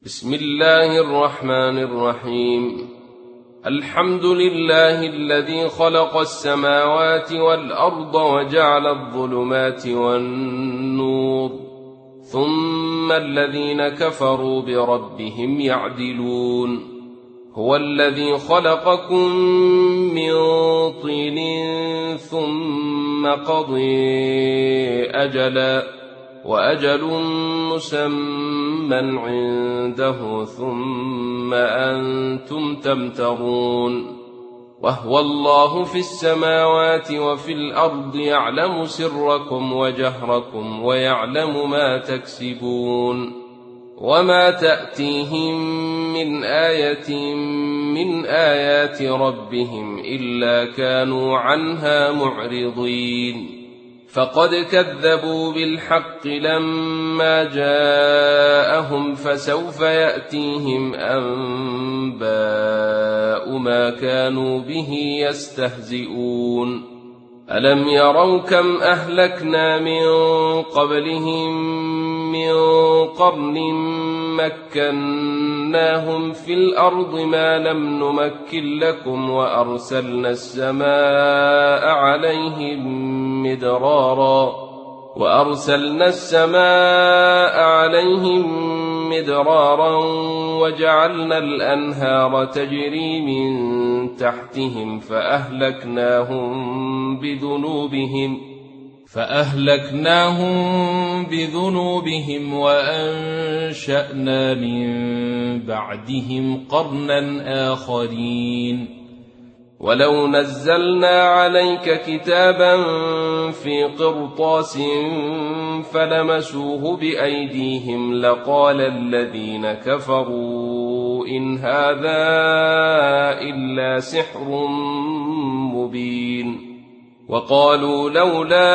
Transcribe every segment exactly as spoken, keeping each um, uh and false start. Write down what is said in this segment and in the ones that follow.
بسم الله الرحمن الرحيم. الحمد لله الذي خلق السماوات والأرض وجعل الظلمات والنور، ثم الذين كفروا بربهم يعدلون. هو الذي خلقكم من طين ثم قضي أجلا، وأجل مسمى عنده، ثم أنتم تمترون. وهو الله في السماوات وفي الأرض، يعلم سركم وجهركم ويعلم ما تكسبون. وما تأتيهم من آية من آيات ربهم إلا كانوا عنها معرضين. فقد كذبوا بالحق لما جاءهم، فسوف يأتيهم أنباء ما كانوا به يستهزئون. ألم يروا كم أهلكنا من قبلهم من قرن مكناهم في الأرض ما لم نمكن لكم، وأرسلنا السماء عليهم مدرارا وأرسلنا السماء عليهم مدرارا وجعلنا الأنهار تجري من تحتهم فأهلكناهم بذنوبهم فأهلكناهم بذنوبهم وأنشأنا من بعدهم قرنا آخرين. ولو نزلنا عليك كتابا في قرطاس فلمسوه بأيديهم لقال الذين كفروا إن هذا إلا سحر مبين. وقالوا لولا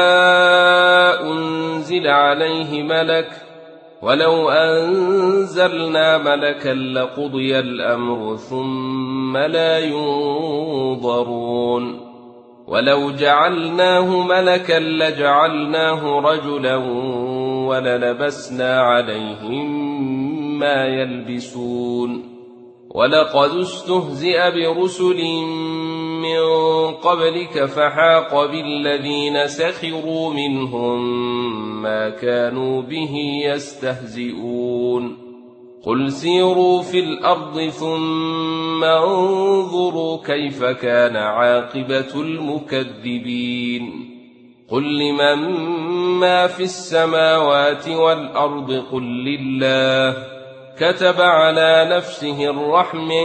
أنزل عليه ملك، ولو أنزلنا ملكا لقضي الأمر ثم لا ينظرون. ولو جعلناه ملكا لجعلناه رجلا وللبسنا عليهم ما يلبسون. ولقد استهزئ برسل من قبلك فحاق بالذين سخروا منهم ما كانوا به يستهزئون. قل سيروا في الأرض ثم انظروا كيف كان عاقبة المكذبين. قل لمن ما في السماوات والأرض قل لله، كتب على نفسه الرحمة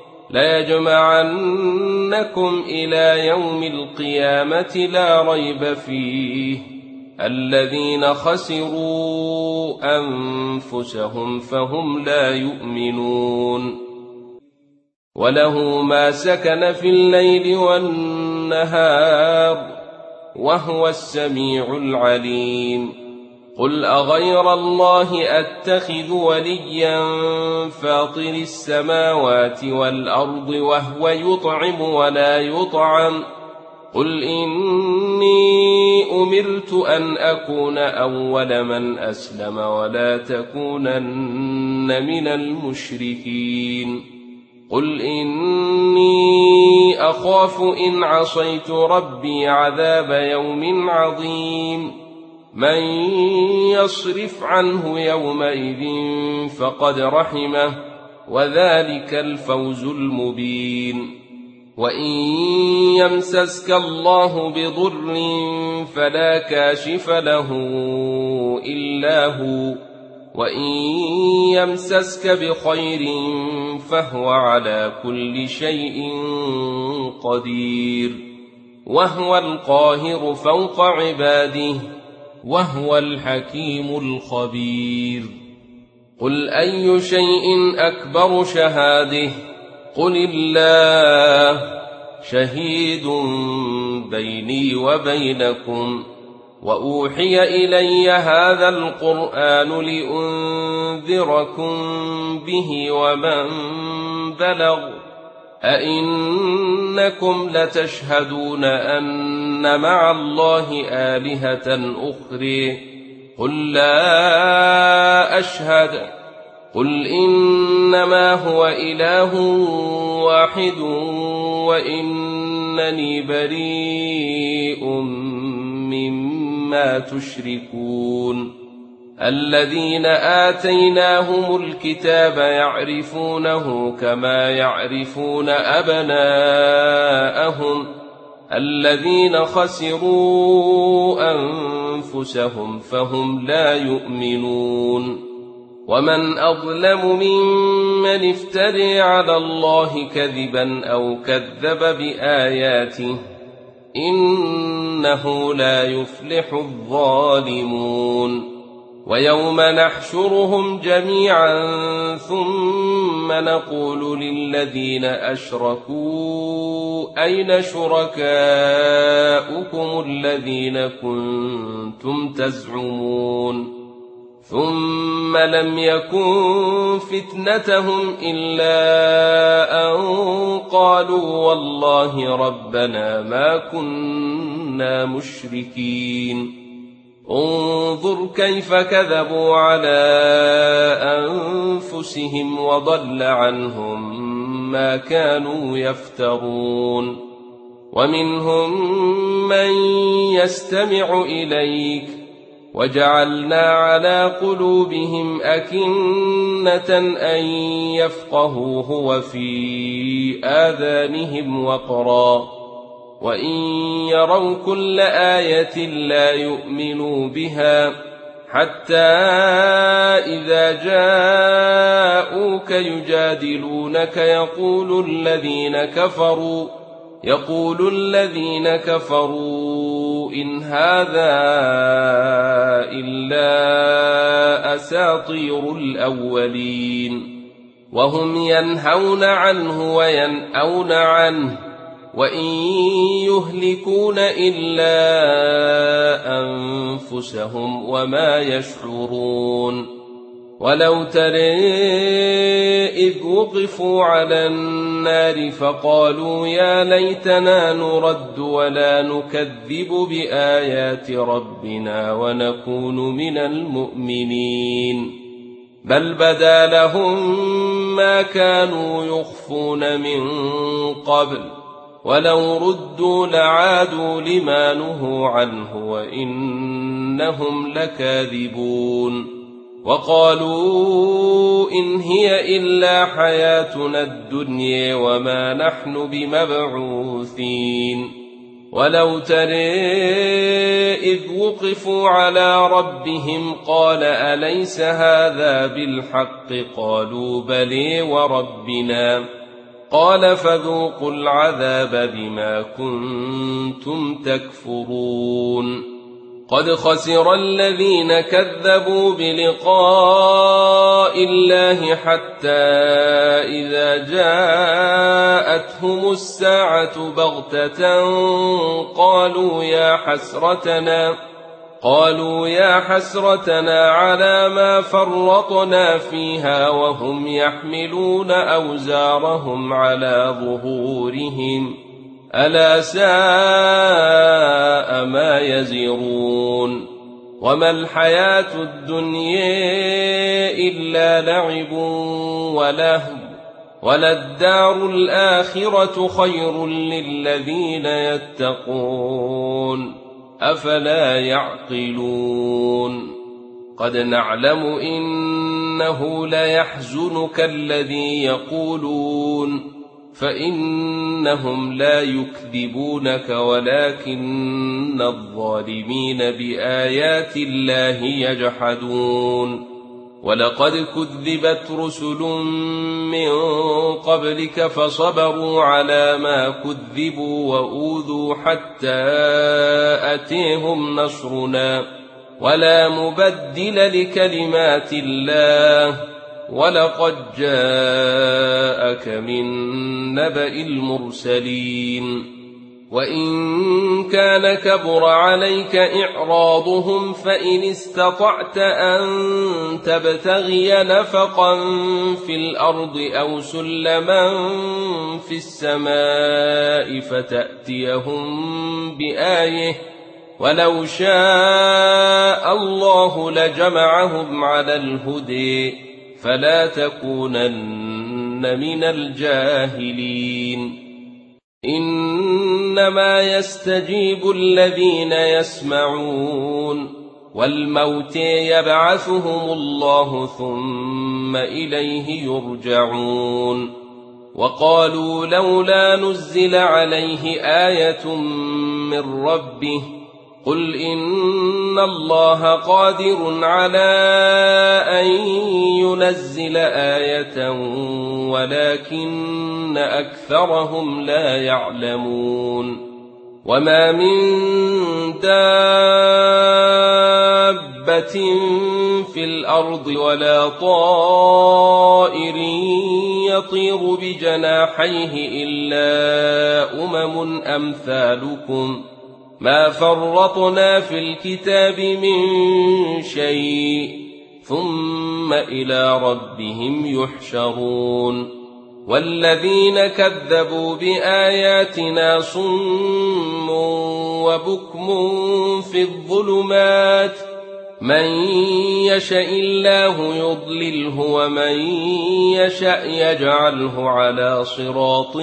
ليجمعنكم إلى يوم القيامة لا ريب فيه، الذين خسروا أنفسهم فهم لا يؤمنون. وله ما سكن في الليل والنهار وهو السميع العليم. قل أغير الله أتخذ وليا فاطر السماوات والأرض وهو يطعم ولا يطعم، قل إني أمرت أن أكون أول من أسلم ولا تكونن من المشركين. قل إني أخاف إن عصيت ربي عذاب يوم عظيم. من يصرف عنه يومئذ فقد رحمه، وذلك الفوز المبين. وإن يمسسك الله بضر فلا كاشف له إلا هو، وإن يمسسك بخير فهو على كل شيء قدير. وهو القاهر فوق عباده، وهو الحكيم الخبير. قل أي شيء أكبر شهادة؟ قل الله شهيد بيني وبينكم. وأوحي إلي هذا القرآن لأنذركم به ومن بلغ. أئنكم لتشهدون أن مع الله آلهة أخرى؟ قل لا أشهد قل إنما هو إله واحد وإنني بريء مما تشركون الذين آتيناهم الكتاب يعرفونه كما يعرفون أبناءهم الذين خسروا أنفسهم فهم لا يؤمنون ومن أظلم ممن افترى على الله كذبا أو كذب بآياته إنه لا يفلح الظالمون ويوم نحشرهم جميعا ثم نقول للذين أشركوا أين شركاؤكم الذين كنتم تزعمون ثم لم يكن فتنتهم إلا أن قالوا والله ربنا ما كنا مشركين انظر كيف كذبوا على أنفسهم وضل عنهم ما كانوا يفترون ومنهم من يستمع إليك وجعلنا على قلوبهم أكنة أن يفقهوه وفي آذانهم وقرا وإن يروا كل آية لا يؤمنوا بها حتى إذا جاءوك يجادلونك يقول الذين كفروا يقول الذين كفروا إن هذا إلا أساطير الأولين وهم ينهون عنه وينأون عنه وإن يهلكون إلا أنفسهم وما يشعرون ولو ترى إذ وقفوا على النار فقالوا يا ليتنا نرد ولا نكذب بآيات ربنا ونكون من المؤمنين بل بدا لهم ما كانوا يخفون من قبل ولو ردوا لعادوا لما نهوا عنه وإنهم لكاذبون وقالوا إن هي إلا حياتنا الدنيا وما نحن بمبعوثين ولو ترى إذ وقفوا على ربهم قال أليس هذا بالحق قالوا بلى وربنا قال فذوقوا العذاب بما كنتم تكفرون قد خسر الذين كذبوا بلقاء الله حتى إذا جاءتهم الساعة بغتة قالوا يا حسرتنا قالوا يا حسرتنا على ما فرطنا فيها وهم يحملون أوزارهم على ظهورهم ألا ساء ما يزرون وما الحياة الدنيا إلا لعب ولهو وللدار الآخرة خير للذين يتقون أفلا يعقلون قد نعلم إنه ليحزنك الذي يقولون فإنهم لا يكذبونك ولكن الظالمين بآيات الله يجحدون ولقد كذبت رسل من قبلك فصبروا على ما كذبوا وأوذوا حتى أتيهم نصرنا ولا مبدل لكلمات الله ولقد جاءك من نبأ المرسلين وإن كان كبر عليك إعراضهم فإن استطعت أن تبتغي نفقا في الأرض أو سلما في السماء فتأتيهم بآية ولو شاء الله لجمعهم على الهدى فلا تكونن من الجاهلين إنما يستجيب الذين يسمعون والموت يبعثهم الله ثم إليه يرجعون وقالوا لولا نزل عليه آية من ربه قل إن الله قادر على أن ينزل آية ولكن أكثرهم لا يعلمون وما من دابة في الأرض ولا طائر يطير بجناحيه إلا أمم أمثالكم ما فرطنا في الكتاب من شيء ثم إلى ربهم يحشرون والذين كذبوا بآياتنا صم وبكم في الظلمات من يشاء الله يضلله ومن يشاء يجعله على صراط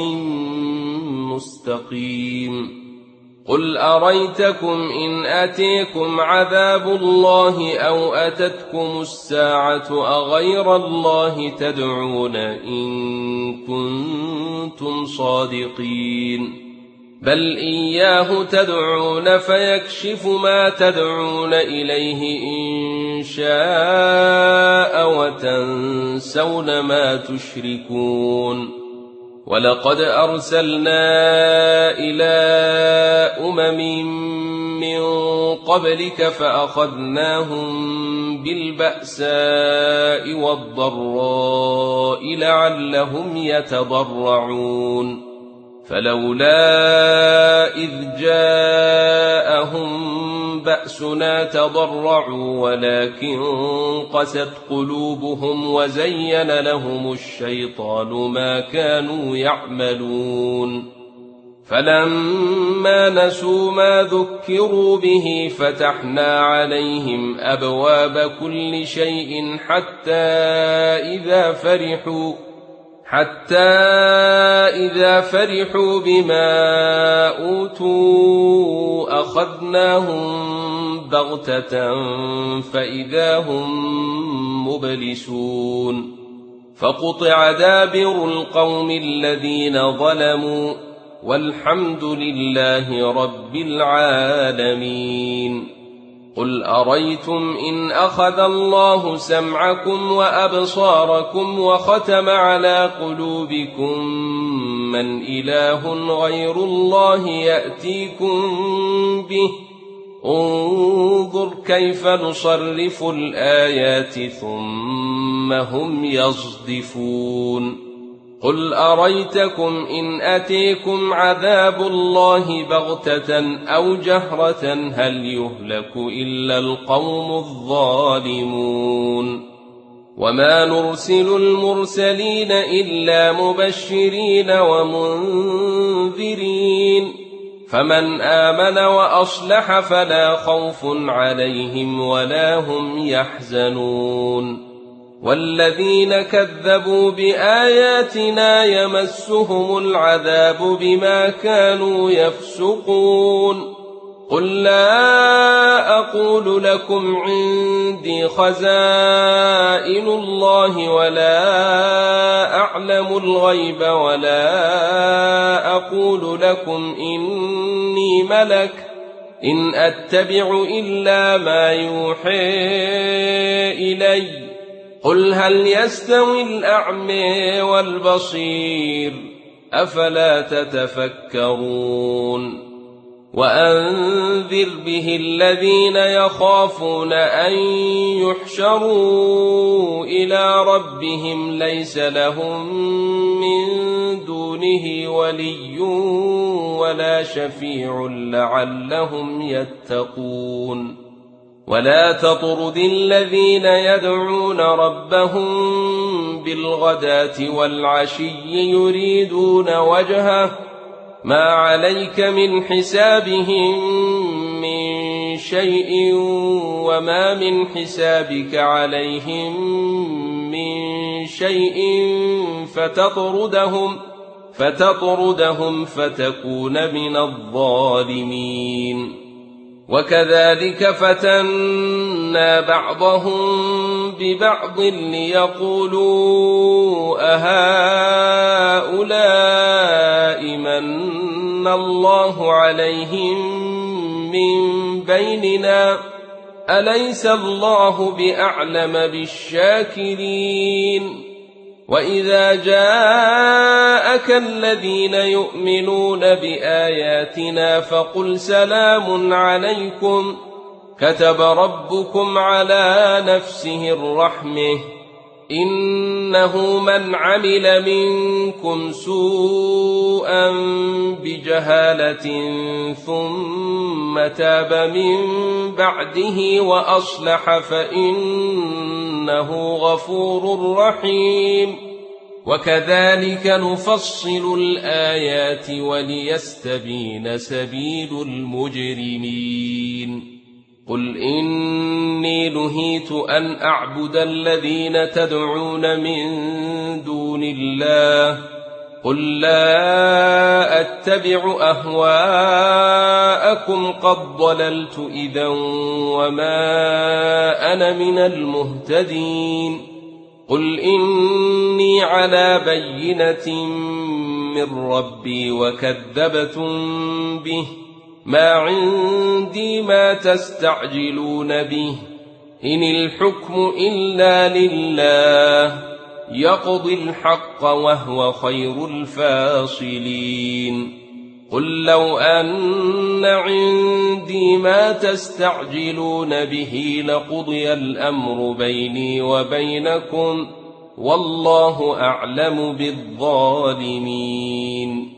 مستقيم قل أريتكم إن أتيكم عذاب الله أو أتتكم الساعة أغير الله تدعون إن كنتم صادقين بل إياه تدعون فيكشف ما تدعون إليه إن شاء وتنسون ما تشركون ولقد أرسلنا إلى أمم من قبلك فأخذناهم بالبأساء والضراء لعلهم يتضرعون فلولا إذ جاءهم بأسنا تضرعوا ولكن قست قلوبهم وزين لهم الشيطان ما كانوا يعملون فلما نسوا ما ذكروا به فتحنا عليهم أبواب كل شيء حتى إذا فرحوا حتى إذا فرحوا بما أوتوا أخذناهم بغتة فإذا هم مبلسون فقطع دابر القوم الذين ظلموا والحمد لله رب العالمين قل أريتم إن أخذ الله سمعكم وأبصاركم وختم على قلوبكم من إله غير الله يأتيكم به انظر كيف نصرف الآيات ثم هم يصدفون قل أريتكم إن أتيكم عذاب الله بغتة أو جهرة هل يهلك إلا القوم الظالمون وما نرسل المرسلين إلا مبشرين ومنذرين فمن آمن وأصلح فلا خوف عليهم ولا هم يحزنون والذين كذبوا بآياتنا يمسهم العذاب بما كانوا يفسقون قل لا أقول لكم عندي خزائن الله ولا أعلم الغيب ولا أقول لكم إني ملك إن أتبع إلا ما يوحى إلي قل هل يستوي الأعمى والبصير أفلا تتفكرون وأنذر به الذين يخافون أن يحشروا إلى ربهم ليس لهم من دونه ولي ولا شفيع لعلهم يتقون ولا تطرد الذين يدعون ربهم بالغداة والعشي يريدون وجهه ما عليك من حسابهم من شيء وما من حسابك عليهم من شيء فتطردهم فتطردهم فتكون من الظالمين. وكذلك فتنا بعضهم ببعض ليقولوا أهؤلاء من الله عليهم من بيننا أليس الله بأعلم بالشاكرين. وإذا جاءك الذين يؤمنون بآياتنا فقل سلام عليكم كتب ربكم على نفسه الرحمة إنه من عمل منكم سوءا بجهالة ثم تاب من بعده وأصلح فإنه غفور رحيم. وكذلك نفصل الآيات وليستبين سبيل المجرمين. قل إني نهيت أن أعبد الذين تدعون من دون الله قل لا أتبع أهواءكم قد ضللت إذا وما أنا من المهتدين. قل إني على بينة من ربي وكذبتم به ما عندي ما تستعجلون به إن الحكم إلا لله يقضي الحق وهو خير الفاصلين. قل لو أن عندي ما تستعجلون به لقضي الأمر بيني وبينكم والله أعلم بالظالمين.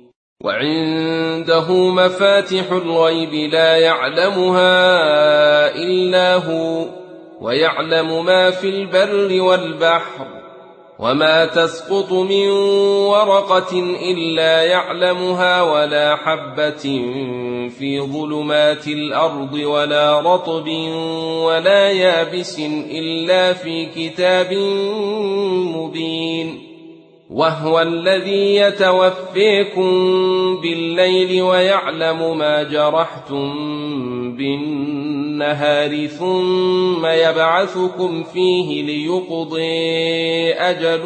وعنده مفاتح الغيب لا يعلمها إلا هو ويعلم ما في البر والبحر وما تسقط من ورقة إلا يعلمها ولا حبة في ظلمات الأرض ولا رطب ولا يابس إلا في كتاب مبين. وهو الذي يتوفيكم بالليل ويعلم ما جرحتم بالنهار ثم يبعثكم فيه ليقضي أجل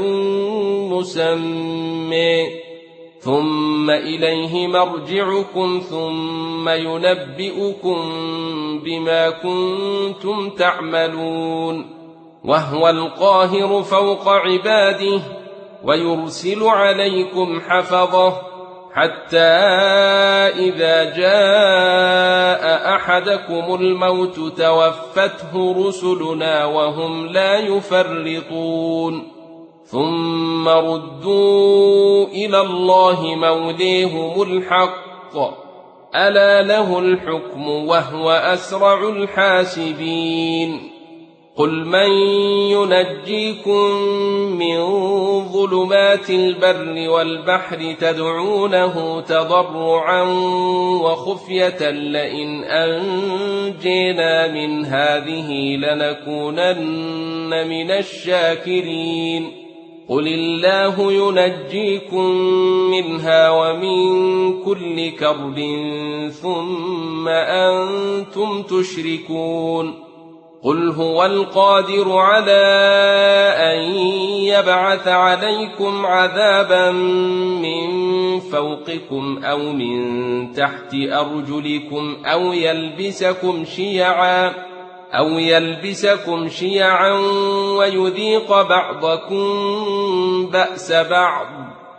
مسمى ثم إليه مرجعكم ثم ينبئكم بما كنتم تعملون. وهو القاهر فوق عباده ويرسل عليكم حفظه حتى إذا جاء أحدكم الموت توفته رسلنا وهم لا يفرطون ثم ردوا إلى الله موليهم الحق ألا له الحكم وهو أسرع الحاسبين. قل من ينجيكم من ظلمات البر والبحر تدعونه تضرعا وخفية لئن أنجينا من هذه لنكونن من الشاكرين. قل الله ينجيكم منها ومن كل كرب ثم أنتم تشركون. قل هو القادر على أن يبعث عليكم عذابا من فوقكم أو من تحت أرجلكم أو يلبسكم شيعا أو يلبسكم شيعا ويذيق بعضكم بأس بعض.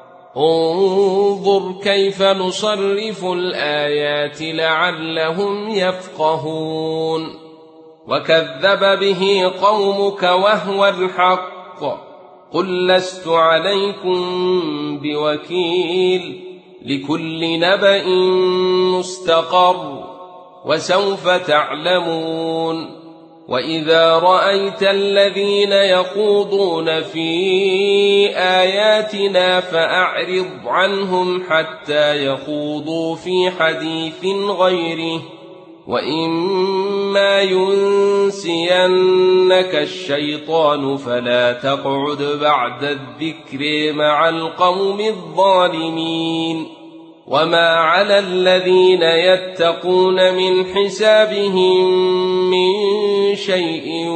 انظر كيف نصرف الآيات لعلهم يفقهون. وكذب به قومك وهو الحق قل لست عليكم بوكيل لكل نبأ مستقر وسوف تعلمون. وإذا رأيت الذين يخوضون في آياتنا فأعرض عنهم حتى يخوضوا في حديث غيره وإما ينسينك الشيطان فلا تقعد بعد الذكر مع القوم الظالمين وما على الذين يتقون من حسابهم من شيء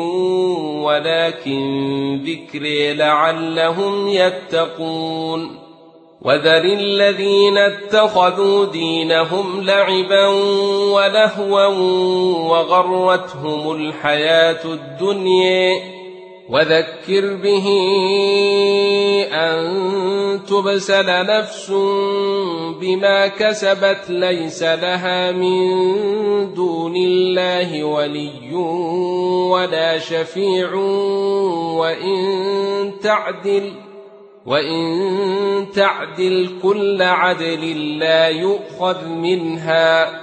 ولكن ذكر لعلهم يتقون وذر الذين اتخذوا دينهم لعبا ولهوا وغرتهم الحياة الدنيا وذكر به أن تبسل نفس بما كسبت ليس لها من دون الله ولي ولا شفيع وإن تعدل وإن تعدل كل عدل لا يؤخذ منها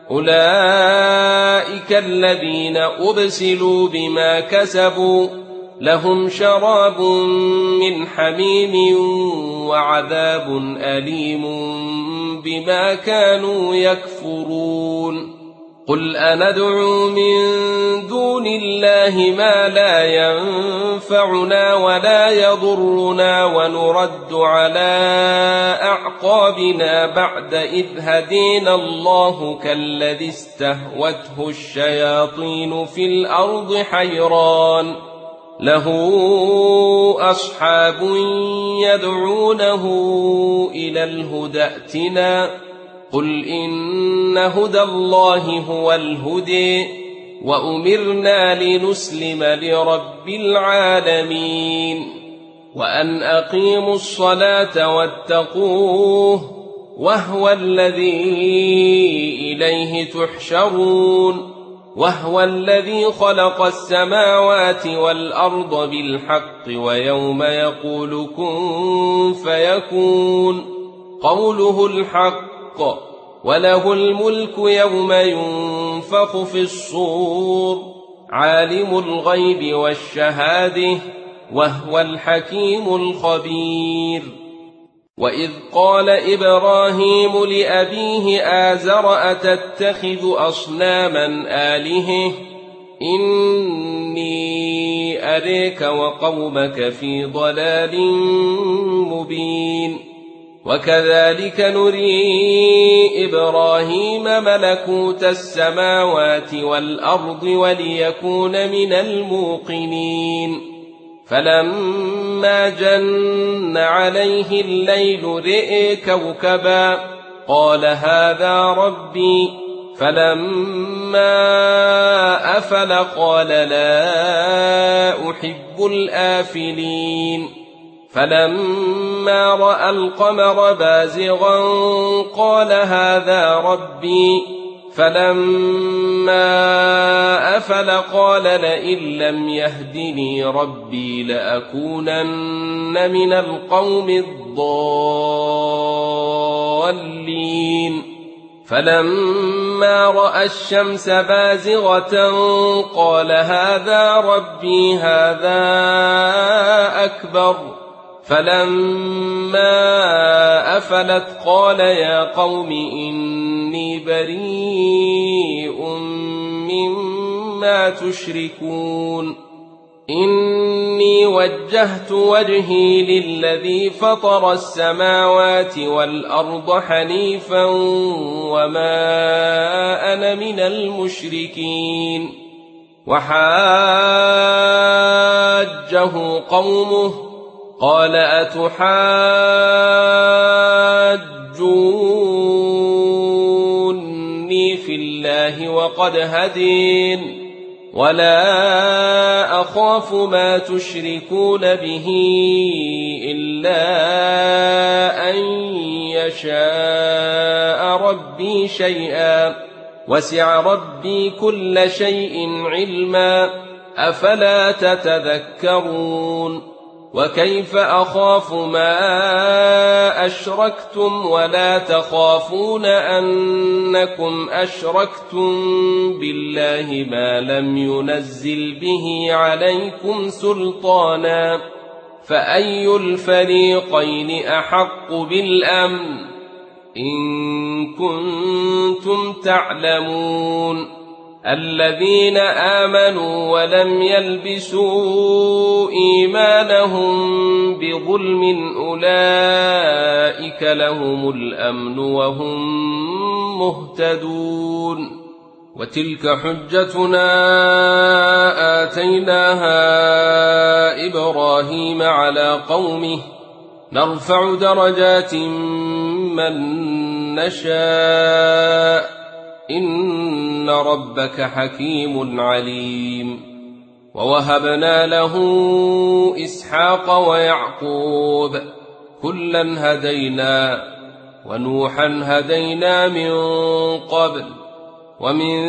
أولئك الذين أبسلوا بما كسبوا لهم شراب من حميم وعذاب أليم بما كانوا يكفرون قل أندعو من دون الله ما لا ينفعنا ولا يضرنا ونرد على أعقابنا بعد إذ هدينا الله كالذي استهوته الشياطين في الأرض حيران له أصحاب يدعونه إلى الهدى ائتنا قل إن هدى الله هو الهدي وأمرنا لنسلم لرب العالمين وأن أقيموا الصلاة واتقوه وهو الذي إليه تحشرون وهو الذي خلق السماوات والأرض بالحق ويوم يقول كن فيكون قوله الحق وله الملك يوم ينفخ في الصور عالم الغيب والشهادة وهو الحكيم الخبير وإذ قال إبراهيم لأبيه آزر أتتخذ أصناما آلهة إني أريك وقومك في ضلال مبين وكذلك نري إبراهيم ملكوت السماوات والأرض وليكون من الموقنين فلما جن عليه الليل رئي كوكبا قال هذا ربي فلما أفل قال لا أحب الآفلين فلما رأى القمر بازغا قال هذا ربي فلما أفل قال لئن لم يهدني ربي لأكونن من القوم الضالين فلما رأى الشمس بازغة قال هذا ربي هذا أكبر فلما أفلت قال يا قوم إني بريء مما تشركون إني وجهت وجهي للذي فطر السماوات والأرض حنيفا وما أنا من المشركين وحاجه قومه قال أتحاجوني في الله وقد هدين ولا أخاف ما تشركون به إلا أن يشاء ربي شيئا وسع ربي كل شيء علما أفلا تتذكرون وكيف أخاف ما أشركتم ولا تخافون أنكم أشركتم بالله ما لم ينزل به عليكم سلطانا فأي الفريقين أحق بالأمن إن كنتم تعلمون الذين آمنوا ولم يلبسوا إيمانهم بظلم أولئك لهم الأمن وهم مهتدون. وتلك حجتنا آتيناها إبراهيم على قومه نرفع درجات من نشاء إن ربك حكيم عليم. ووهبنا له إسحاق ويعقوب كلا هدينا ونوحا هدينا من قبل ومن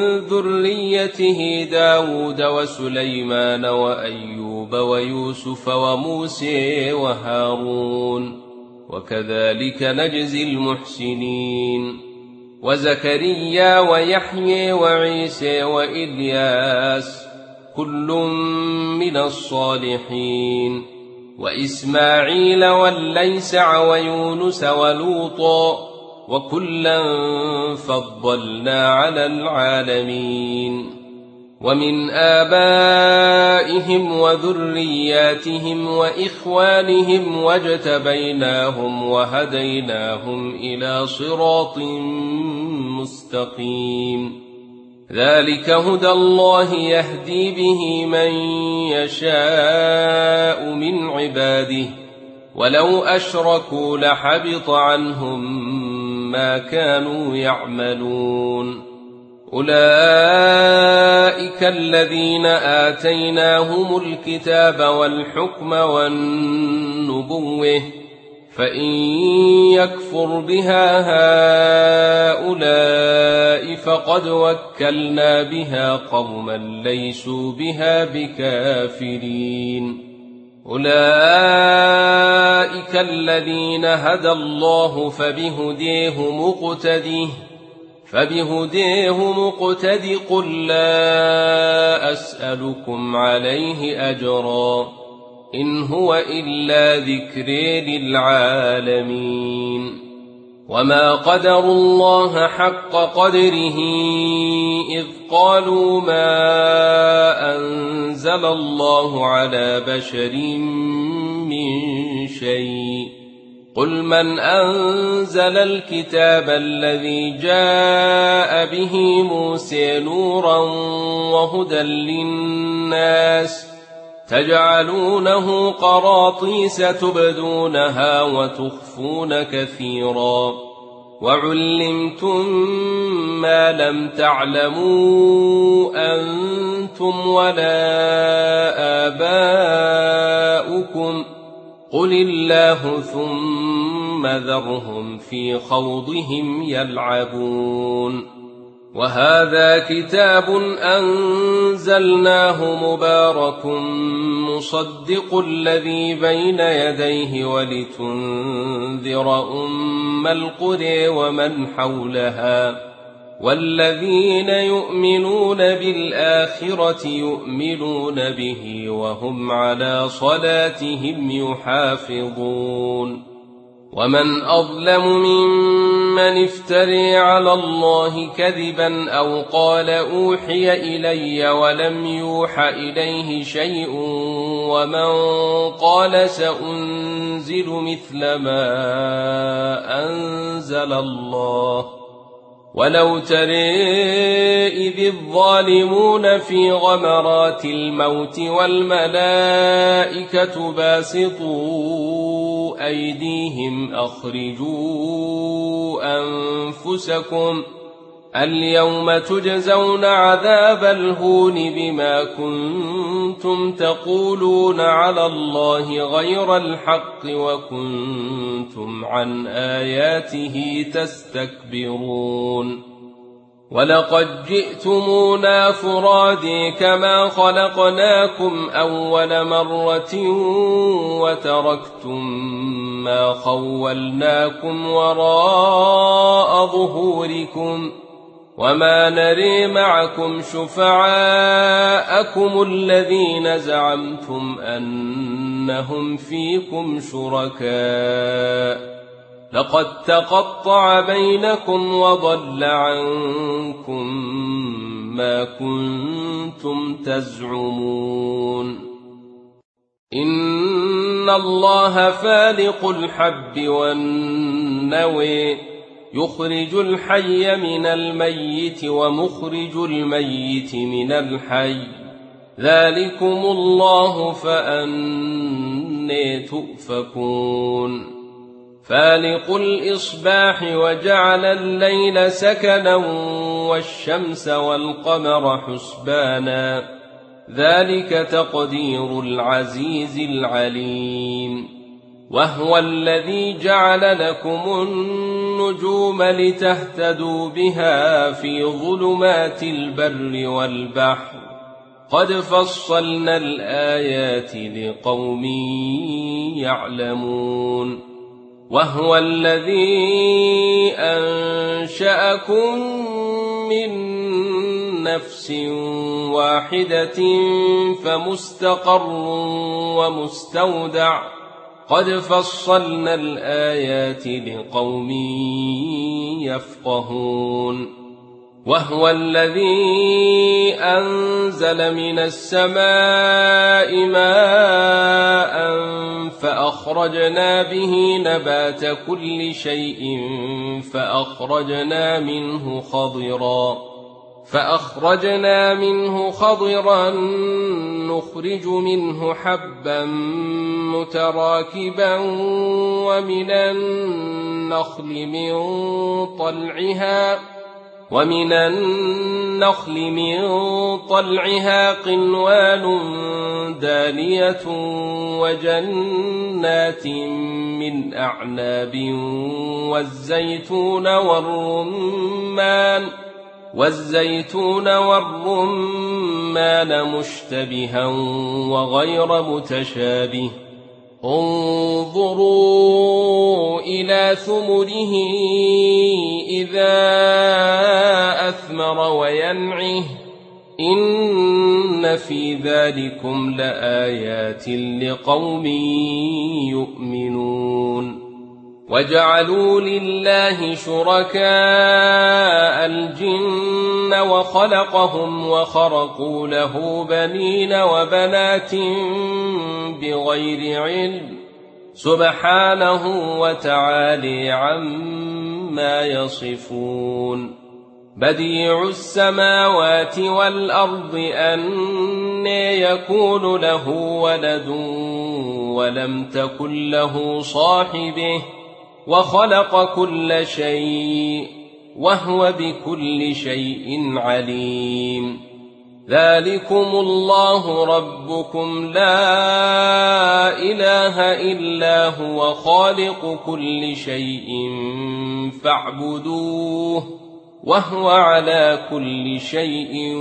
ذريته داود وسليمان وأيوب ويوسف وموسى وهارون وكذلك نجزي المحسنين. وزكريا ويحيى وعيسى وإلياس كل من الصالحين وإسماعيل واليسع ويونس ولوطا وكلا فضلنا على العالمين. ومن آبائهم وذرياتهم وإخوانهم واجتبيناهم وهديناهم إلى صراط مستقيم. ذلك هدى الله يهدي به من يشاء من عباده ولو أشركوا لحبط عنهم ما كانوا يعملون. أولئك الذين آتيناهم الكتاب والحكم والنبوة فإن يكفر بها هؤلاء فقد وكلنا بها قوما ليسوا بها بكافرين. أولئك الذين هدى الله فبهديه مقتده فبهديه مقتد قل لا أسألكم عليه أجرا إن هو إلا ذكر للعالمين. وما قدروا الله حق قدره إذ قالوا ما أنزل الله على بشر من شيء قل من أنزل الكتاب الذي جاء به موسى نورا وهدى للناس تجعلونه قراطيس تبدونها وتخفون كثيرا وعلمتم ما لم تعلموا أنتم ولا آباؤكم قل الله ثم ذرهم في خوضهم يلعبون. وهذا كتاب أنزلناه مبارك مصدق الذي بين يديه ولتنذر أم القرى ومن حولها والذين يؤمنون بالآخرة يؤمنون به وهم على صلاتهم يحافظون. ومن أظلم ممن افتري على الله كذبا أو قال أوحي إلي ولم يوح إليه شيء ومن قال سأنزل مثل ما أنزل الله ولو ترى إذ الظالمون في غمرات الموت والملائكة باسطوا أيديهم أخرجوا أنفسكم اليوم تجزون عذاب الهون بما كنتم تقولون على الله غير الحق وكنتم عن آياته تستكبرون. ولقد جئتمونا فرادى كما خلقناكم أول مرة وتركتم ما خولناكم وراء ظهوركم وما نري معكم شفعاءكم الذين زعمتم أنهم فيكم شركاء لقد تقطع بينكم وضل عنكم ما كنتم تزعمون إن الله فالق الحب والنوى يخرج الحي من الميت ومخرج الميت من الحي ذلكم الله فأنى تؤفكون فالق الإصباح وجعل الليل سكنا والشمس والقمر حسبانا ذلك تقدير العزيز العليم وهو الذي جعل لكم النجوم لتهتدوا بها في ظلمات البر والبحر قد فصلنا الآيات لقوم يعلمون وهو الذي أنشأكم من نفس واحدة فمستقر ومستودع قد فصلنا الآيات لقوم يفقهون وهو الذي أنزل من السماء ماء فأخرجنا به نبات كل شيء فأخرجنا منه خضرا فأخرجنا منه خضرا نخرج منه حبا متراكبا ومن النخل من طلعها ومن النخل من طلعها قنوان دانية وجنات من أعناب والزيتون والرمان والزيتون والرمان مشتبها وغير متشابه انظروا إلى ثمره إذا أثمر وينعه إن في ذلكم لآيات لقوم يؤمنون وجعلوا لله شركاء الجن وخلقهم وخرقوا له بنين وبنات بغير علم سبحانه وتعالى عما يصفون بديع السماوات والأرض أنى يكون له ولد ولم تكن له صاحبه وخلق كل شيء وهو بكل شيء عليم ذلكم الله ربكم لا إله إلا هو خالق كل شيء فاعبدوه وهو على كل شيء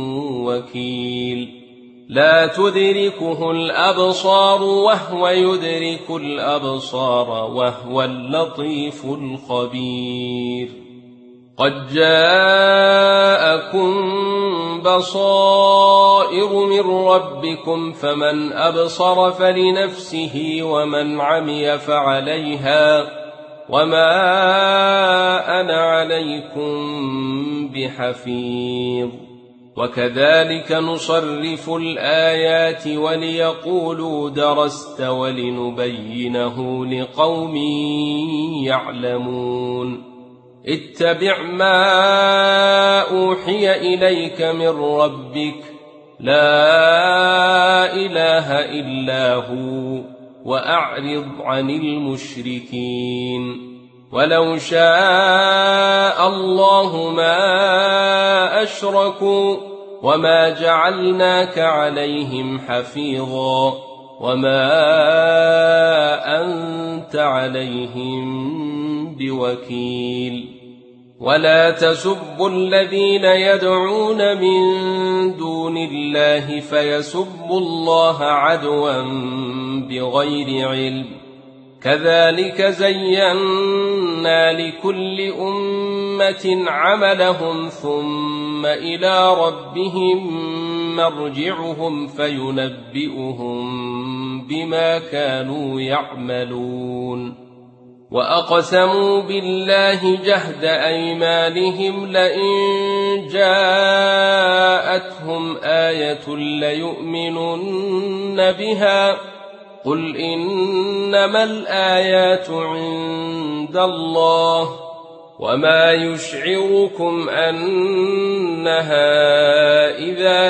وكيل لا تدركه الأبصار وهو يدرك الأبصار وهو اللطيف الخبير قد جاءكم بصائر من ربكم فمن أبصر فلنفسه ومن عمي فعليها وما أنا عليكم بحفيظ وكذلك نصرف الآيات وليقولوا درست ولنبينه لقوم يعلمون اتبع ما أوحي إليك من ربك لا إله إلا هو وأعرض عن المشركين ولو شاء الله ما أشركوا وما جعلناك عليهم حفيظا وما أنت عليهم بوكيل ولا تسبوا الذين يدعون من دون الله فيسبوا الله عدوا بغير علم كذلك زينا لكل أمة عملهم ثم إلى ربهم مرجعهم فينبئهم بما كانوا يعملون وأقسموا بالله جهد أيمانهم لئن جاءتهم آية ليؤمنن بها قل إنما الآيات عند الله وما يشعركم أنها إذا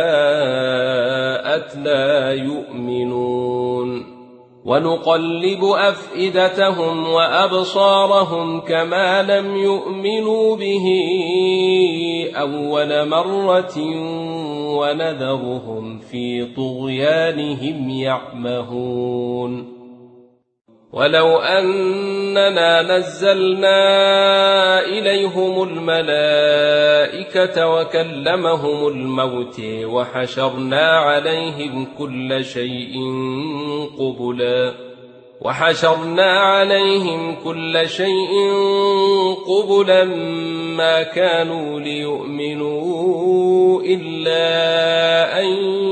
جاءت لا يؤمنون ونقلب أفئدتهم وأبصارهم كما لم يؤمنوا به أول مرة ونذرهم في طغيانهم يعمهون ولو أننا نزلنا إليهم الملائكة وكلمهم الموت وحشرنا عليهم كل شيء قبلا وحشرنا عليهم كل شيء قبلا ما كانوا ليؤمنوا إلا أن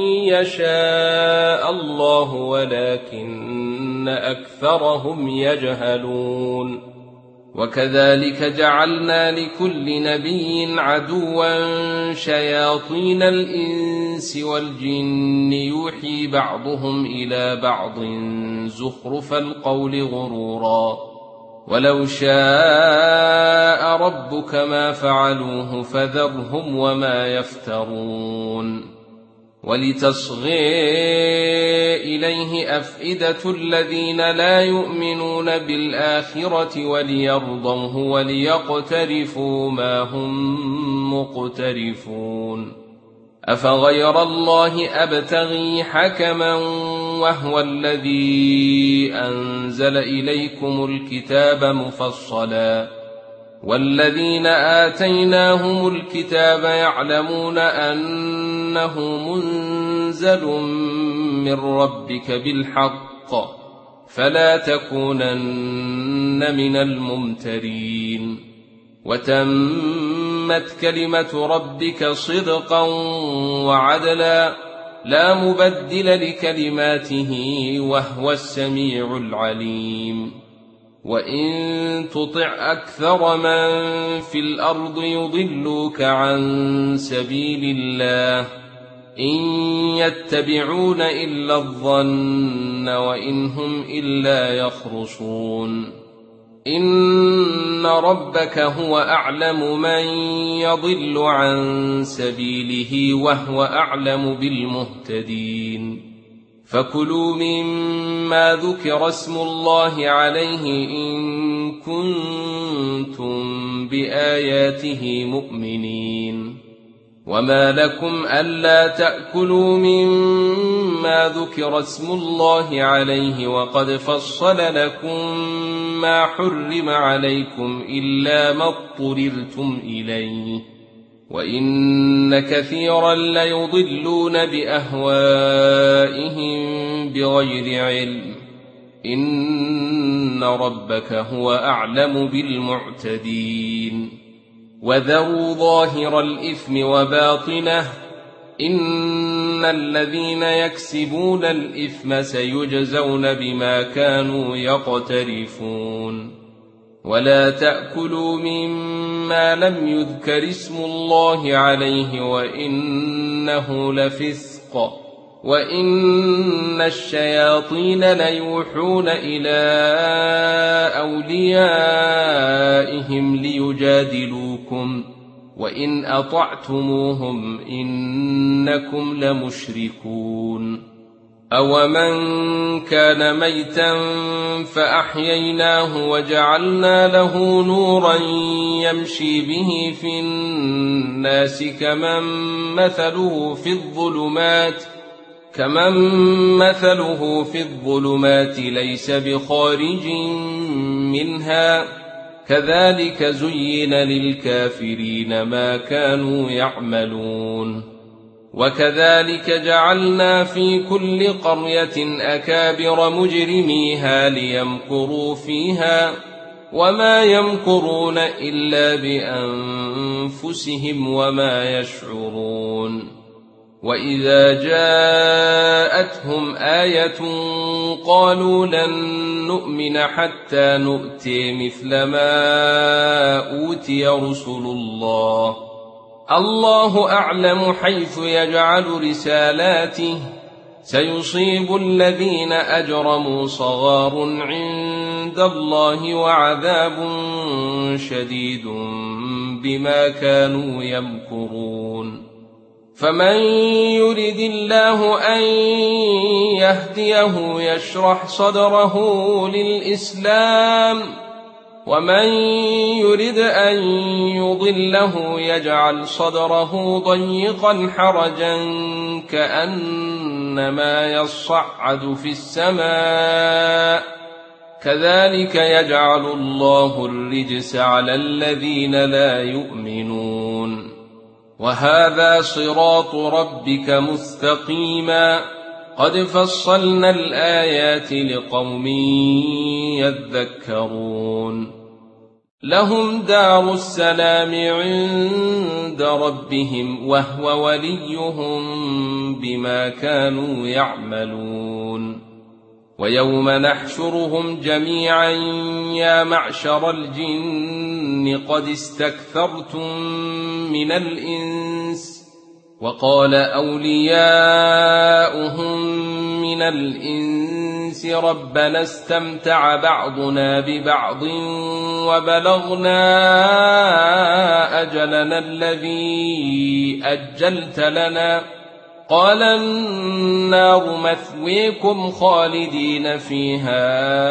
يشاء الله ولكن أكثرهم يجهلون وكذلك جعلنا لكل نبي عدوا شياطين الإنس والجن يوحي بعضهم إلى بعض زخرف القول غرورا ولو شاء ربك ما فعلوه فذرهم وما يفترون ولتصغي إليه أفئدة الذين لا يؤمنون بالآخرة وليرضوه وليقترفوا ما هم مقترفون أفغير الله أبتغي حكما وهو الذي أنزل إليكم الكتاب مفصلا والذين آتيناهم الكتاب يعلمون أنه منزل من ربك بالحق فلا تكونن من الممترين وتمت كلمة ربك صدقا وعدلا لا مبدل لكلماته وهو السميع العليم وإن تطع أكثر من في الأرض يضلوك عن سبيل الله إن يتبعون إلا الظن وإن هم إلا يخرصون إن ربك هو أعلم من يضل عن سبيله وهو أعلم بالمهتدين فكلوا مما ذكر اسم الله عليه إن كنتم بآياته مؤمنين وما لكم ألا تأكلوا مما ذكر اسم الله عليه وقد فصل لكم ما حرم عليكم إلا ما اضطررتم إليه وإن كثيرا ليضلون بأهوائهم بغير علم إن ربك هو أعلم بالمعتدين وذروا ظاهر الإثم وباطنه إن الذين يكسبون الإثم سيجزون بما كانوا يقترفون ولا تأكلوا مما لم يذكر اسم الله عليه وإنه لفسق وإن الشياطين ليوحون إلى أوليائهم ليجادلوكم وإن أطعتموهم إنكم لمشركون أومن كان ميتا فأحييناه وجعلنا له نورا يمشي به في الناس كمن مثله في الظلمات كمن مثله في الظلمات ليس بخارج منها كذلك زين للكافرين ما كانوا يعملون وكذلك جعلنا في كل قرية أكابر مجرميها ليمكروا فيها وما يمكرون إلا بأنفسهم وما يشعرون وإذا جاءتهم آية قالوا لن نؤمن حتى نؤتي مثل ما أوتي رسل الله الله أعلم حيث يجعل رسالاته سيصيب الذين أجرموا صغار عند الله وعذاب شديد بما كانوا يمكرون فمن يرد الله أن يهديه يشرح صدره للإسلام ومن يرد أن يضله يجعل صدره ضيقا حرجا كأنما يصعد في السماء كذلك يجعل الله الرجس على الذين لا يؤمنون وهذا صراط ربك مستقيما قد فصلنا الآيات لقوم يذكرون لهم دار السلام عند ربهم وهو وليهم بما كانوا يعملون ويوم نحشرهم جميعا يا معشر الجن قد استكثرتم من الإنس وقال أولياؤهم من الإنس ربنا استمتع بعضنا ببعض وبلغنا أجلنا الذي أجلت لنا قال النار مثويكم خالدين فيها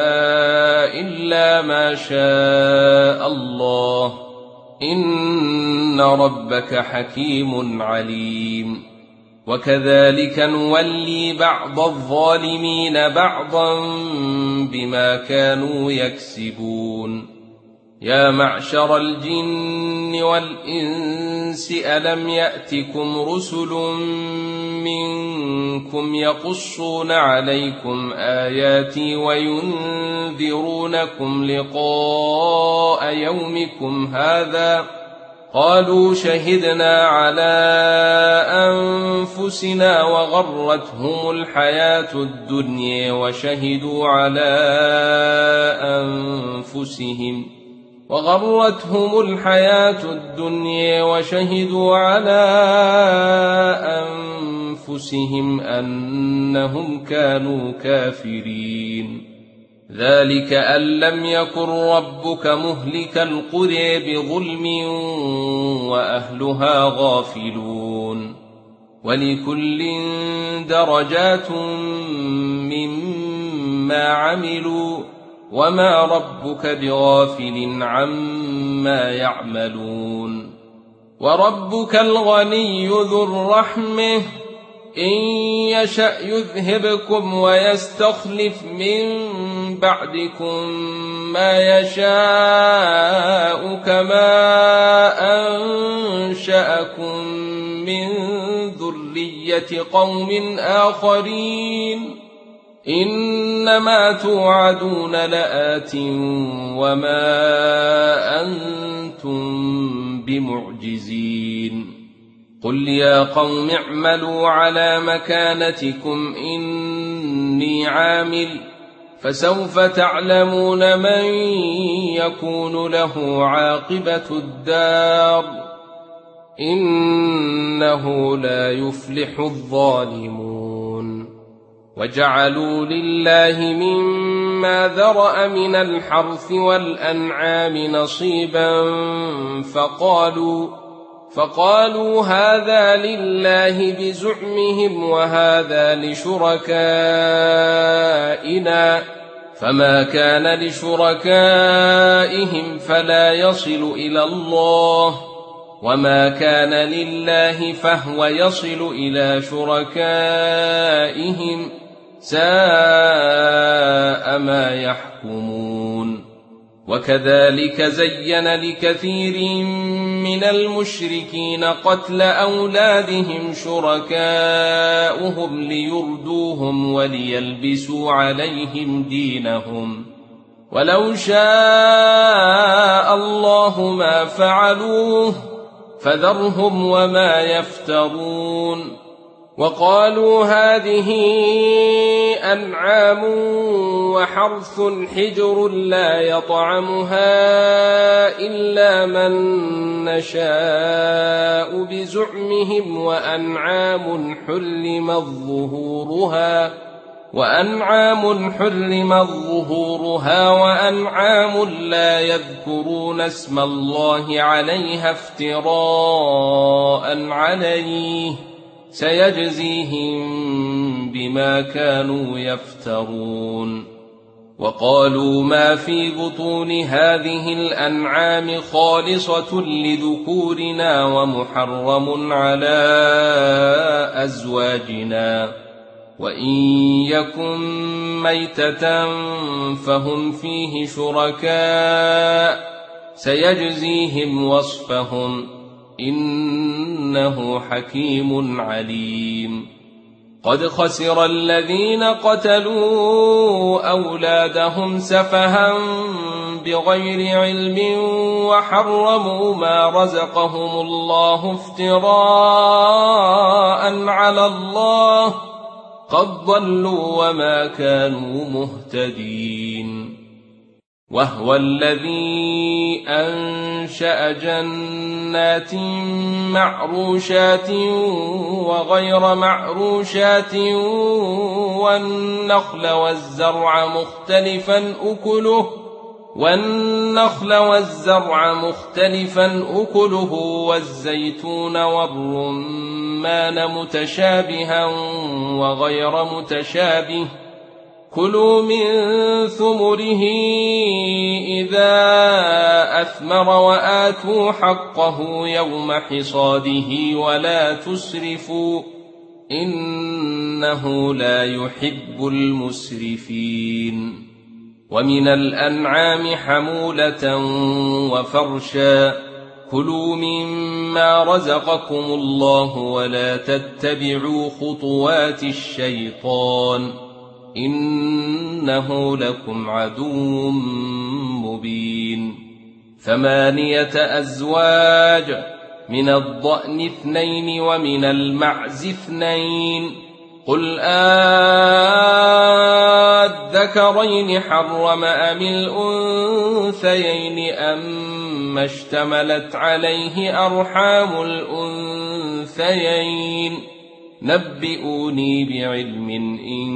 إلا ما شاء الله إن ربك حكيم عليم وكذلك نولي بعض الظالمين بعضا بما كانوا يكسبون يا معشر الجن والإنس ألم يأتكم رسل منكم يقصون عليكم آياتي وينذرونكم لقاء يومكم هذا قالوا شهدنا على أنفسنا وغرتهم الحياة الدنيا وشهدوا على أنفسهم وغرتهم الحياة الدنيا وشهدوا على أنفسهم أنهم كانوا كافرين ذلك أن لم يكن ربك مهلك القرى بظلم وأهلها غافلون ولكل درجات مما عملوا وما ربك بغافل عما يعملون وربك الغني ذو الرحمة إن يشأ يذهبكم ويستخلف من بعدكم ما يشاء كما أنشأكم من ذرية قوم آخرين إنما توعدون لآت وما أنتم بمعجزين قل يا قوم اعملوا على مكانتكم إني عامل فسوف تعلمون من يكون له عاقبة الدار إنه لا يفلح الظالمون وجعلوا لله مما ذرأ من الحرث والأنعام نصيبا فقالوا فقالوا هذا لله بزعمهم وهذا لشركائنا فما كان لشركائهم فلا يصل إلى الله وما كان لله فهو يصل إلى شركائهم ساء ما يحكمون وكذلك زين لكثير من المشركين قتل أولادهم شركاؤهم ليردوهم وليلبسوا عليهم دينهم ولو شاء الله ما فعلوه فذرهم وما يفترون وقالوا هذه أنعام وحرث حجر لا يطعمها إلا من نشاء بزعمهم وأنعام حرمت ظهورها وأنعام حرمت ظهورها وأنعام لا يذكرون اسم الله عليها افتراء عليه سيجزيهم بما كانوا يفترون. وقالوا ما في بطون هذه الأنعام خالصة لذكورنا ومحرم على أزواجنا وإن يكن ميتة فهم فيه شركاء سيجزيهم وصفهم إنه حكيم عليم. قد خسر الذين قتلوا أولادهم سفها بغير علم وحرموا ما رزقهم الله افتراء على الله قد ضلوا وما كانوا مهتدين. وهو الذي أنشأ جنات معروشات وغير معروشات والنخل والزرع مختلفا أكله والنخل والزرع مختلفا أكله والزيتون والرمان متشابها وغير متشابه كلوا من ثمره إذا أثمر وآتوا حقه يوم حصاده ولا تسرفوا إنه لا يحب المسرفين. ومن الأنعام حمولة وفرشا كلوا مما رزقكم الله ولا تتبعوا خطوات الشيطان إنه لكم عدو مبين. ثمانية أزواج من الضأن اثنين ومن المعز اثنين قل آذكرين حرم أم الأنثيين أما اشتملت عليه أرحام الأنثيين نبئوني بعلم إن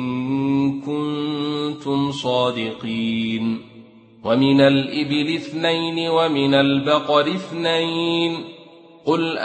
كنتم صادقين. ومن الإبل اثنين ومن البقر اثنين قل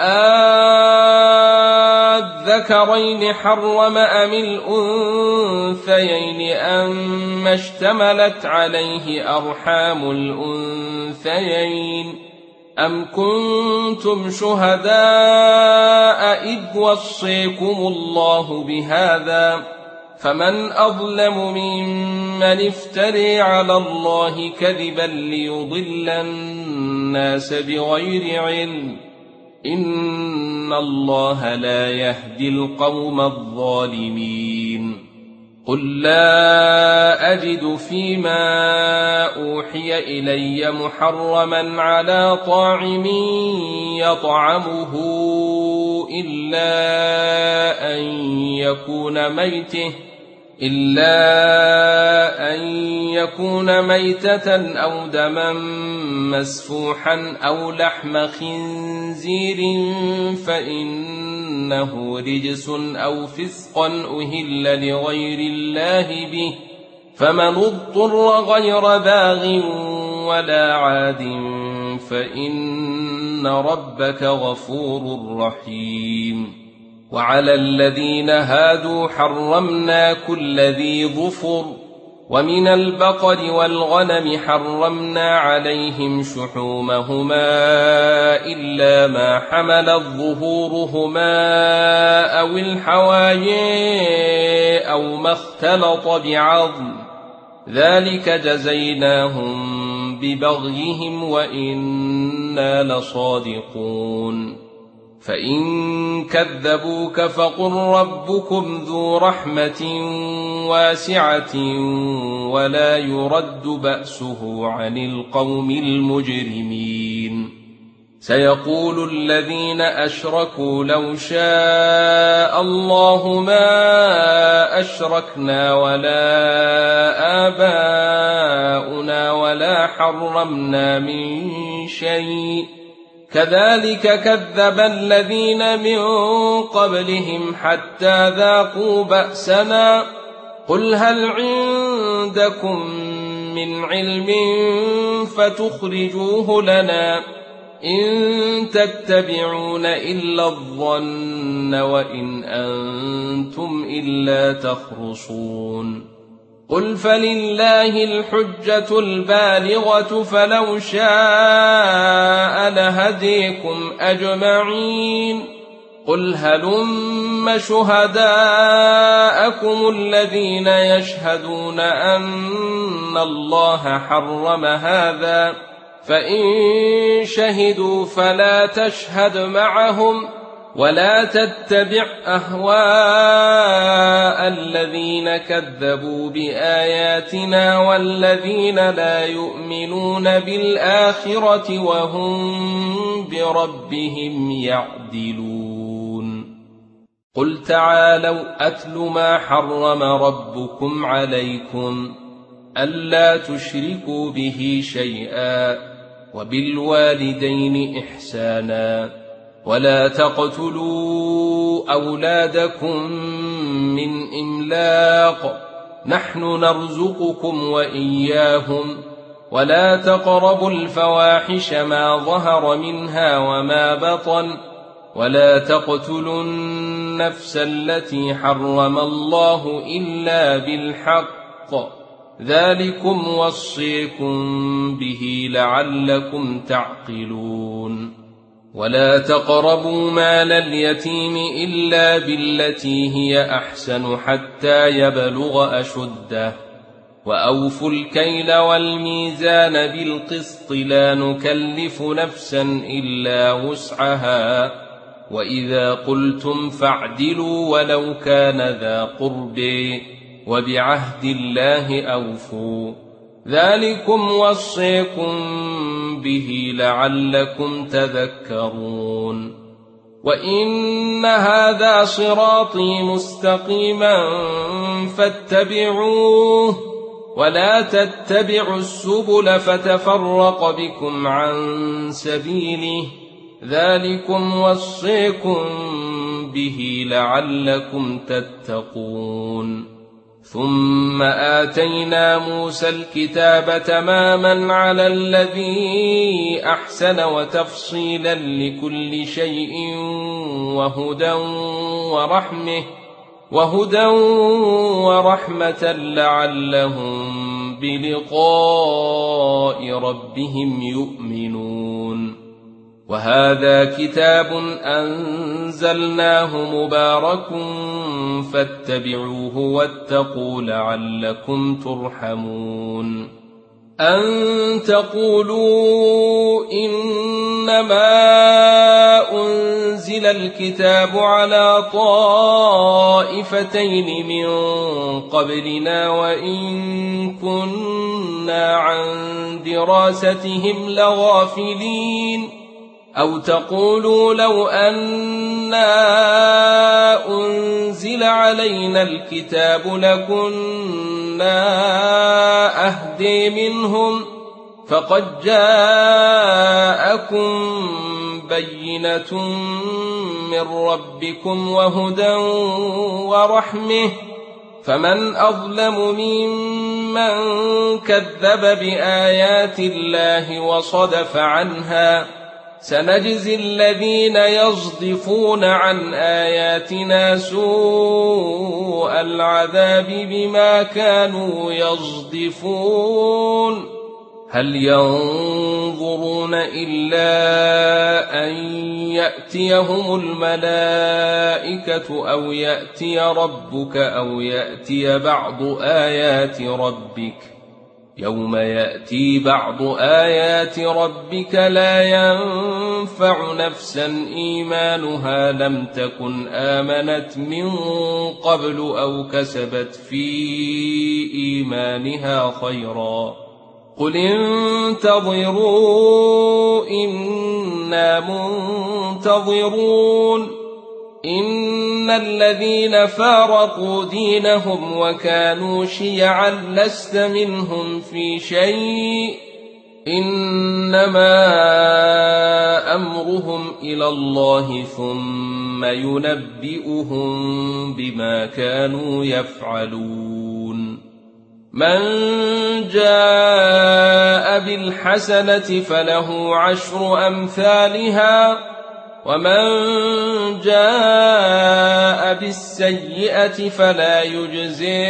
آذكرين حرم أم الأنثيين أما اشتملت عليه أرحام الأنثيين أم كنتم شهداء إذ وصيكم الله بهذا فمن أظلم ممن افتري على الله كذبا ليضل الناس بغير علم إن الله لا يهدي القوم الظالمين. قل لا أجد فيما أوحي إلي محرما على طاعم يطعمه إلا أن يكون ميته إلا أن يكون ميتة أو دما مسفوحا أو لحم خنزير فإنه رجس أو فسقا أهل لغير الله به فمن اضطر غير باغ ولا عاد فإن ربك غفور رحيم. وعلى الذين هادوا حرمنا كل ذي ظفر ومن البقر والغنم حرمنا عليهم شحومهما إلا ما حملت ظهورهما أو الحوايا أو ما اختلط بعظم ذلك جزيناهم ببغيهم وإنا لصادقون. فإن كذبوك فقل ربكم ذو رحمة واسعة ولا يرد بأسه عن القوم المجرمين. سيقول الذين أشركوا لو شاء الله ما أشركنا ولا آباؤنا ولا حرمنا من شيء كذلك كذب الذين من قبلهم حتى ذاقوا بأسنا قل هل عندكم من علم فتخرجوه لنا إن تتبعون إلا الظن وإن أنتم إلا تخرصون قل فلله الحجة البالغة فلو شاء لهديكم أجمعين قل هلم شهداءكم الذين يشهدون أن الله حرم هذا فإن شهدوا فلا تشهد معهم ولا تتبع أهواء الذين كذبوا بآياتنا والذين لا يؤمنون بالآخرة وهم بربهم يعدلون قل تعالوا أتل ما حرم ربكم عليكم ألا تشركوا به شيئا وبالوالدين إحسانا ولا تقتلوا أولادكم من إملاق نحن نرزقكم وإياهم ولا تقربوا الفواحش ما ظهر منها وما بطن ولا تقتلوا النفس التي حرم الله إلا بالحق ذلكم وصيكم به لعلكم تعقلون ولا تقربوا مال اليتيم إلا بالتي هي أحسن حتى يبلغ أشده وأوفوا الكيل والميزان بالقسط لا نكلف نفسا إلا وسعها وإذا قلتم فاعدلوا ولو كان ذا قرب وبعهد الله أوفوا ذلكم وصيكم به لعلكم تذكرون وإن هذا صراطي مستقيما فاتبعوه ولا تتبعوا السبل فتفرق بكم عن سبيله ذلكم وصيكم به لعلكم تتقون ثم آتينا موسى الكتاب تماما على الذي أحسن وتفصيلا لكل شيء وهدى ورحمة وهدى ورحمة لعلهم بلقاء ربهم يؤمنون وهذا كتاب أنزلناه مبارك فاتبعوه واتقوا لعلكم ترحمون أن تقولوا إنما أنزل الكتاب على طائفتين من قبلنا وإن كنا عن دراستهم لغافلين أو تقولوا لو أنا أنزل علينا الكتاب لكنا أهدي منهم فقد جاءكم بينة من ربكم وهدى ورحمة فمن أظلم ممن كذب بآيات الله وصدف عنها سنجزي الذين يصدفون عن آياتنا سوء العذاب بما كانوا يصدفون هل ينظرون إلا أن يأتيهم الملائكة أو يأتي ربك أو يأتي بعض آيات ربك يوم يأتي بعض آيات ربك لا ينفع نفسا إيمانها لم تكن آمنت من قبل أو كسبت في إيمانها خيرا قل انتظروا إنا منتظرون إن الذين فارقوا دينهم وكانوا شيعا لست منهم في شيء إنما أمرهم إلى الله ثم ينبئهم بما كانوا يفعلون من جاء بالحسنة فله عشر أمثالها ومن جاء بالسيئة فلا يجزي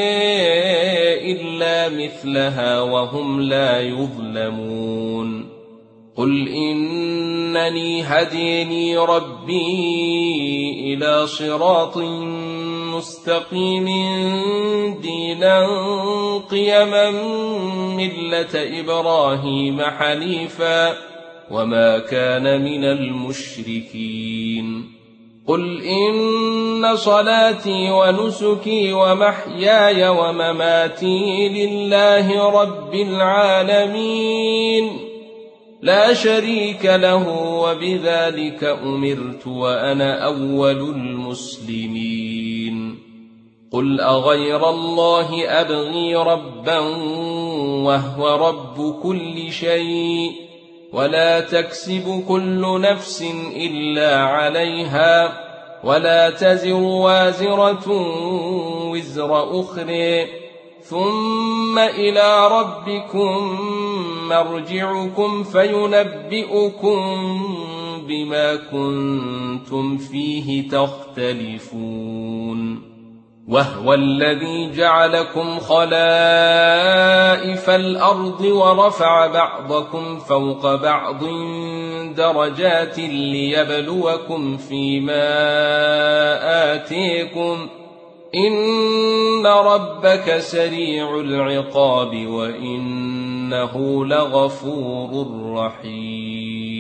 إلا مثلها وهم لا يظلمون قل إنني هديني ربي إلى صراط مستقيم دينا قيما ملة إبراهيم حنيفا وما كان من المشركين قل إن صلاتي ونسكي ومحياي ومماتي لله رب العالمين لا شريك له وبذلك أمرت وأنا أول المسلمين قل أغير الله أبغي ربا وهو رب كل شيء ولا تكسب كل نفس إلا عليها ولا تزر وازرة وزر أخرى ثم إلى ربكم مرجعكم فينبئكم بما كنتم فيه تختلفون وهو الذي جعلكم خلائف الأرض ورفع بعضكم فوق بعض درجات ليبلوكم فيما آتيكم إن ربك سريع العقاب وإنه لغفور رحيم